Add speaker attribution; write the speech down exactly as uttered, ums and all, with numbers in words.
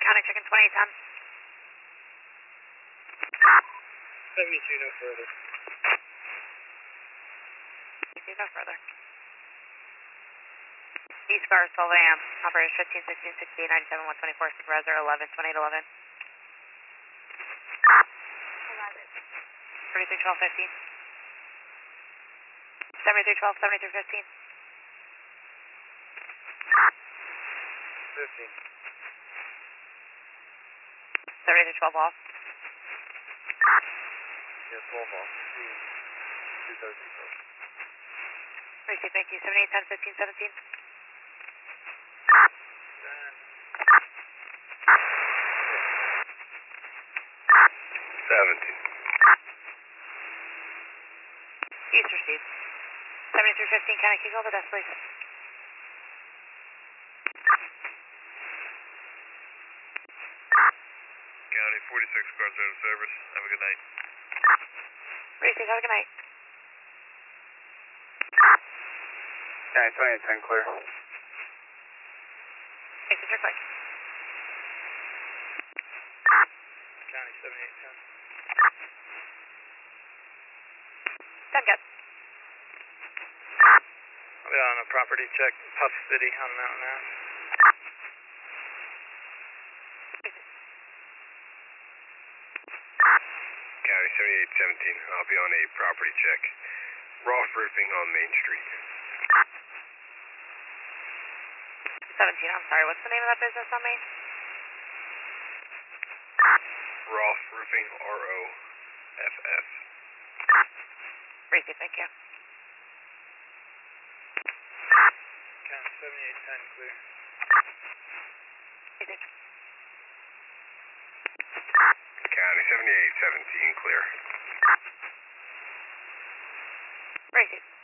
Speaker 1: County checking twenty-eight ten.
Speaker 2: seventy-two, no further.
Speaker 1: seventy-two, no further. East Car, twelve A M. Operators fifteen, sixteen, sixteen, ninety-seven, one twenty-four, supervisor eleven, twenty-eight eleven. thirty-three twelve fifteen. seventy-three twelve, seventy-three fifteen.
Speaker 2: fifteen.
Speaker 1: seventy-three twelve off.
Speaker 2: Yeah, twelve off. two thirty.
Speaker 1: Receive, thank you. seventy-eight ten, fifteen, seventeen.
Speaker 2: seventeen.
Speaker 1: East received. seventy-three fifteen, can I kick over the desk, please?
Speaker 2: County forty-six, cars out of service. Have a good night.
Speaker 1: Receive, have a good night.
Speaker 2: County twenty-eight ten, clear.
Speaker 1: Thanks, Mister Quick.
Speaker 2: County seventy-eight ten.
Speaker 1: ten good.
Speaker 2: I'll be on a property check, Puff City on Mountain Ave. County seventy-eight seventeen, I'll be on a property check. Roth Roofing on Main Street.
Speaker 1: seventeen, I'm sorry, what's the name of that business on Main?
Speaker 2: Roth Roofing, R O F F.
Speaker 1: Receive, thank you.
Speaker 2: County seventy-eight ten, clear.
Speaker 1: Receive.
Speaker 2: County seventy-eight seventeen, clear.
Speaker 1: Receive.